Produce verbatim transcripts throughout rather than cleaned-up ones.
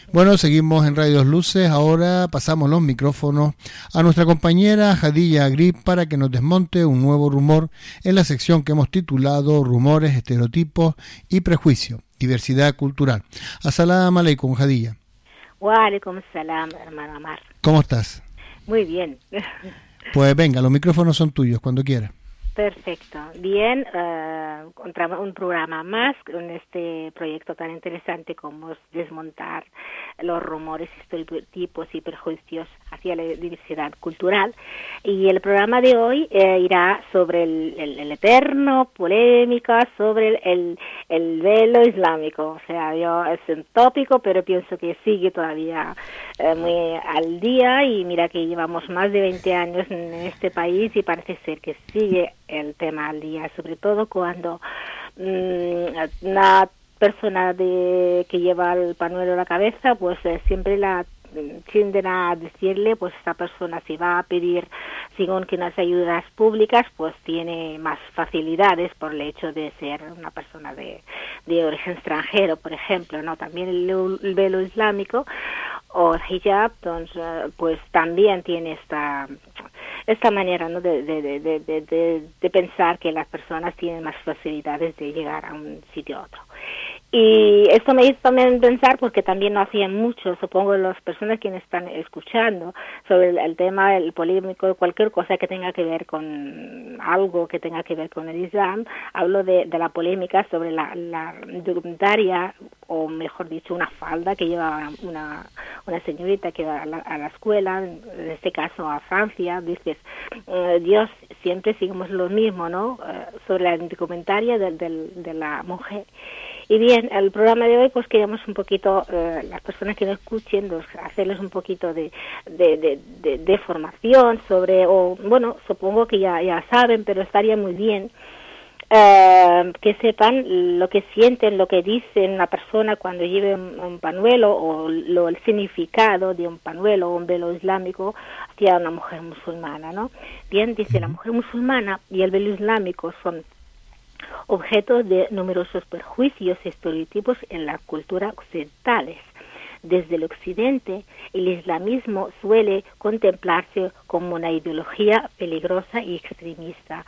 Bueno, seguimos en Radio Luces. Ahora pasamos los micrófonos a nuestra compañera Jadilla Grip para que nos desmonte un nuevo rumor en la sección que hemos titulado Rumores, Estereotipos y Prejuicios, Diversidad Cultural. As-salamu alaykum, Jadilla. Wa alaikum salam, hermano Amar. ¿Cómo estás? Muy bien. Pues venga, los micrófonos son tuyos, cuando quieras. Perfecto. Bien, uh, un programa más en este proyecto tan interesante como es desmontar los rumores, estereotipos y prejuicios hacia la diversidad cultural. Y el programa de hoy eh, irá sobre el, el, el eterno polémica sobre el, el, el velo islámico. O sea, yo es un tópico, pero pienso que sigue todavía eh, muy al día, y mira que llevamos más de veinte años en este país y parece ser que sigue el tema al día, sobre todo cuando mmm, una persona de que lleva el pañuelo en la cabeza, pues eh, siempre la tienden a decirle, pues esta persona si va a pedir según que unas ayudas públicas, pues tiene más facilidades por el hecho de ser una persona de, de origen extranjero, por ejemplo, ¿no? También el, el velo islámico o el hijab, entonces, pues también tiene esta esta manera, ¿no? de, de, de, de, de, de pensar que las personas tienen más facilidades de llegar a un sitio a otro. Y esto me hizo también pensar, porque también no hacían mucho, supongo, las personas que están escuchando sobre el, el tema, el polémico, cualquier cosa que tenga que ver con algo que tenga que ver con el Islam. Hablo de, de la polémica sobre la, la indumentaria, o mejor dicho, una falda que lleva una, una señorita que va a la, a la escuela, en este caso a Francia. Dices, eh, Dios, siempre seguimos lo mismo, ¿no? Eh, sobre la indumentaria de, de, de la mujer. Y bien, el programa de hoy, pues queríamos un poquito, eh, las personas que nos escuchen, pues, hacerles un poquito de, de, de, de, de formación sobre, o bueno, supongo que ya, ya saben, pero estaría muy bien eh, que sepan lo que sienten, lo que dicen una persona cuando lleve un, un pañuelo, o lo, el significado de un pañuelo o un velo islámico hacia una mujer musulmana, ¿no? Bien, dice, la mujer musulmana y el velo islámico son objeto de numerosos prejuicios y estereotipos en la cultura occidentales. Desde el occidente, el islamismo suele contemplarse como una ideología peligrosa y extremista.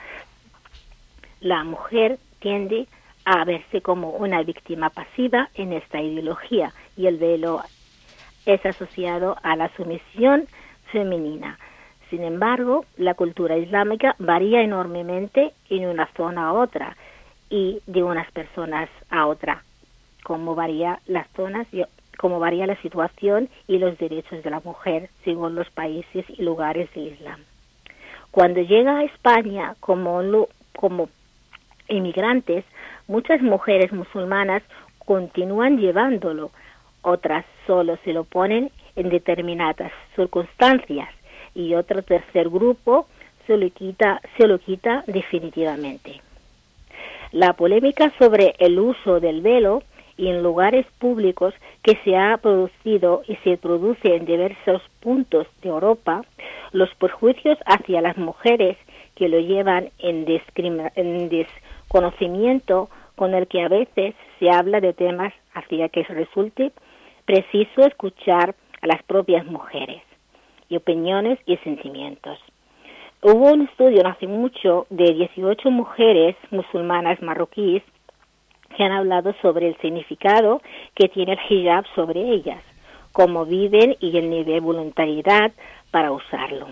La mujer tiende a verse como una víctima pasiva en esta ideología, y el velo es asociado a la sumisión femenina. Sin embargo, la cultura islámica varía enormemente en una zona a otra, y de unas personas a otra, como varía las zonas, como varía la situación y los derechos de la mujer según los países y lugares del Islam. Cuando llega a España como, como inmigrantes, muchas mujeres musulmanas continúan llevándolo, otras solo se lo ponen en determinadas circunstancias, y otro tercer grupo se lo quita, se lo quita definitivamente. La polémica sobre el uso del velo y en lugares públicos que se ha producido y se produce en diversos puntos de Europa, los prejuicios hacia las mujeres que lo llevan en, en desconocimiento, con el que a veces se habla de temas hacia que resulte preciso escuchar a las propias mujeres y opiniones y sentimientos. Hubo un estudio no hace mucho de dieciocho mujeres musulmanas marroquíes que han hablado sobre el significado que tiene el hijab sobre ellas, cómo viven y el nivel de voluntariedad para usarlo.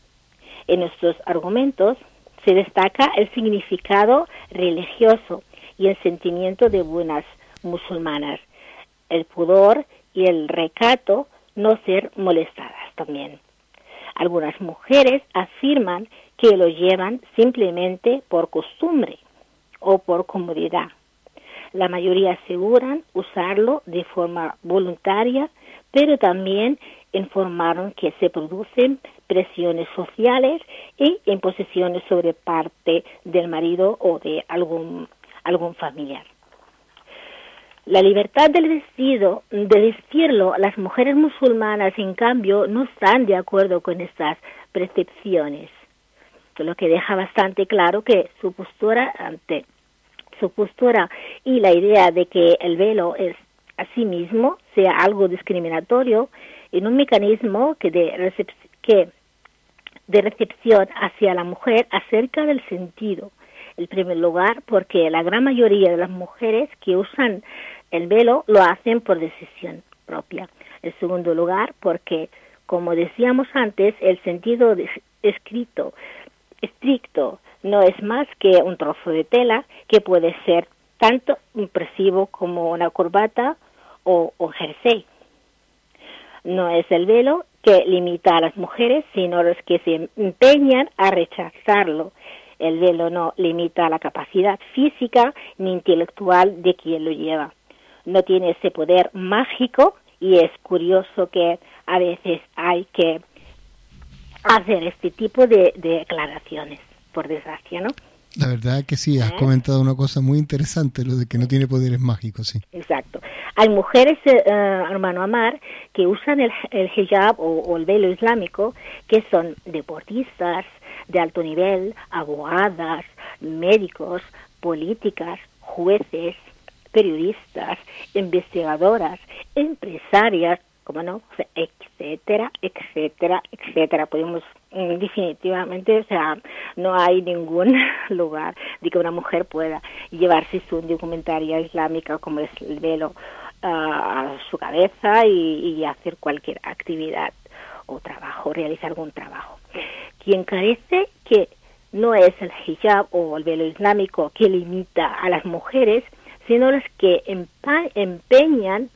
En estos argumentos se destaca el significado religioso y el sentimiento de buenas musulmanas, el pudor y el recato, no ser molestadas también. Algunas mujeres afirman que lo llevan simplemente por costumbre o por comodidad. La mayoría aseguran usarlo de forma voluntaria, pero también informaron que se producen presiones sociales e imposiciones sobre parte del marido o de algún, algún familiar. La libertad del vestido, de vestirlo, las mujeres musulmanas, en cambio, no están de acuerdo con estas percepciones, lo que deja bastante claro que su postura ante su postura y la idea de que el velo es asimismo sea algo discriminatorio en un mecanismo que de, recep que de recepción hacia la mujer acerca del sentido. En primer lugar, porque la gran mayoría de las mujeres que usan el velo lo hacen por decisión propia. En segundo lugar, porque, como decíamos antes, el sentido de, escrito, estricto, no es más que un trozo de tela que puede ser tanto impresivo como una corbata o un jersey. No es el velo que limita a las mujeres, sino los que se empeñan a rechazarlo. El velo no limita la capacidad física ni intelectual de quien lo lleva. No tiene ese poder mágico y es curioso que a veces hay que hacer este tipo de, de declaraciones, por desgracia, ¿no? La verdad que sí, has ¿Eh? comentado una cosa muy interesante, lo de que no tiene poderes mágicos, sí. Exacto. Hay mujeres, eh, hermano Amar, que usan el, el hijab o, o el velo islámico, que son deportistas de alto nivel, abogadas, médicos, políticas, jueces, periodistas, investigadoras, empresarias, como no, etcétera, etcétera, etcétera. Podemos definitivamente, o sea, no hay ningún lugar de que una mujer pueda llevarse su indumentaria islámica como es el velo uh, a su cabeza y, y hacer cualquier actividad o trabajo, realizar algún trabajo. Quien carece que no es el hijab o el velo islámico que limita a las mujeres, sino los que empeñan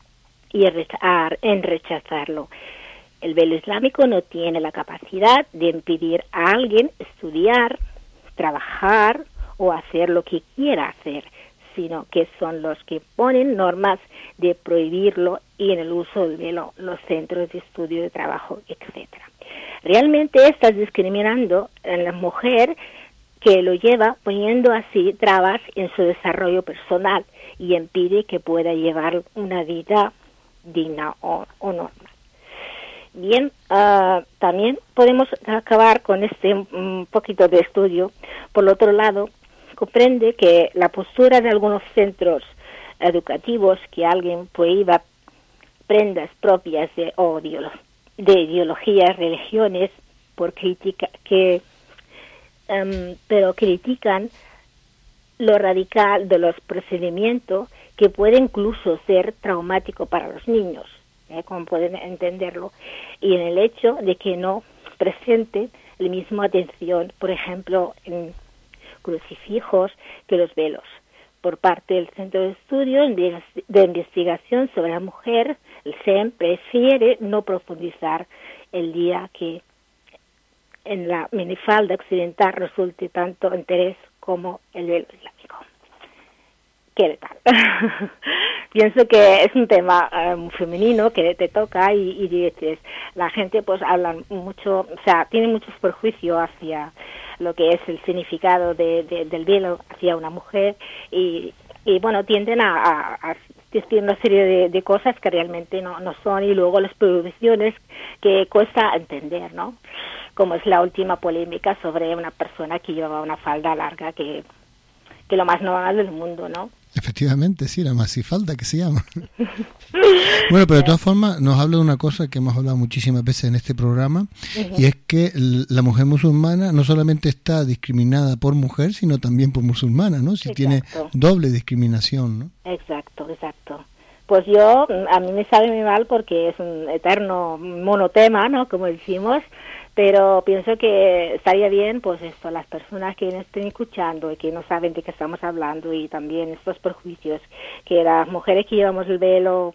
y en rechazarlo. El velo islámico no tiene la capacidad de impedir a alguien estudiar, trabajar o hacer lo que quiera hacer, sino que son los que ponen normas de prohibirlo y en el uso del velo, los centros de estudio, de trabajo, etcétera. Realmente estás discriminando a la mujer que lo lleva, poniendo así trabas en su desarrollo personal y impide que pueda llevar una vida digna o, o normal. Bien, uh, también podemos acabar con este un poquito de estudio. Por el otro lado, comprende que la postura de algunos centros educativos que alguien prohíba prendas propias de, o de, de ideologías, religiones, por crítica que um, pero critican lo radical de los procedimientos que puede incluso ser traumático para los niños, ¿eh? Como pueden entenderlo, y en el hecho de que no presenten la misma atención, por ejemplo, en crucifijos que los velos. Por parte del Centro de Estudios de Investigación sobre la Mujer, el C E M prefiere no profundizar el día que en la minifalda occidental resulte tanto interés como el velo islámico. ¿Qué tal? Pienso que es un tema um, femenino que te toca y, y dices, la gente pues habla mucho, o sea, tiene muchos prejuicios hacia lo que es el significado de, de, del velo hacia una mujer y, y bueno, tienden a, a, a decir una serie de, de cosas que realmente no, no son y luego las prohibiciones que cuesta entender, ¿no? Como es la última polémica sobre una persona que llevaba una falda larga que, que lo más normal del mundo, ¿no? Efectivamente, sí, la masifalda que se llama. Bueno, pero de todas formas nos habla de una cosa que hemos hablado muchísimas veces en este programa, uh-huh. y es que la mujer musulmana no solamente está discriminada por mujer, sino también por musulmana, ¿no? Si exacto. Tiene doble discriminación, ¿no? Exacto, exacto. Pues yo, a mí me sabe muy mal porque es un eterno monotema, ¿no? Como decimos, pero pienso que estaría bien, pues esto, las personas que estén escuchando y que no saben de qué estamos hablando y también estos prejuicios, que las mujeres que llevamos el velo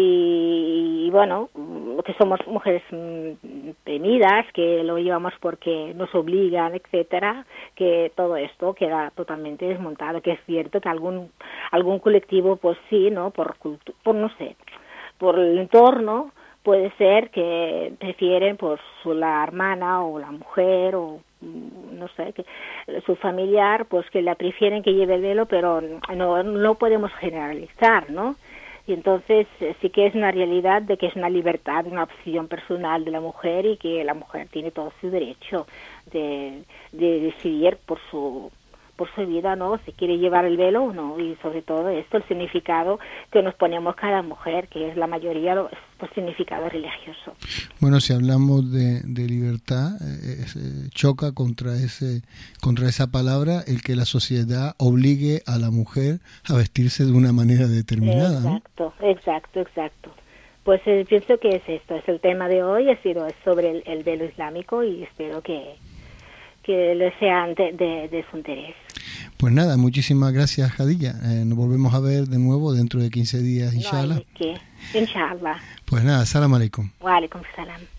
y, y bueno, que somos mujeres temidas, que lo llevamos porque nos obligan, etcétera, que todo esto queda totalmente desmontado, que es cierto que algún algún colectivo, pues sí, ¿no? Por cultu- por no sé, por el entorno, puede ser que prefieren pues la hermana o la mujer o no sé, que su familiar, pues que la prefieren que lleve el velo, pero no no podemos generalizar, ¿no? Y entonces sí que es una realidad de que es una libertad, una opción personal de la mujer y que la mujer tiene todo su derecho de, de decidir por su por su vida, ¿no? Si quiere llevar el velo o no, y sobre todo esto, el significado que nos ponemos cada mujer, que es la mayoría, es pues, significado religioso. Bueno, si hablamos de, de libertad, eh, eh, choca contra ese contra esa palabra el que la sociedad obligue a la mujer a vestirse de una manera determinada. Exacto, ¿no? exacto, exacto. Pues eh, pienso que es esto, es el tema de hoy, ha sido sobre el, el velo islámico y espero que, que le sean de, de, de su interés. Pues nada, muchísimas gracias, Jadilla. Eh, nos volvemos a ver de nuevo dentro de quince días, inshallah. No hay de qué. Inshallah. Pues nada, salam alaikum. Wa alaikum salam.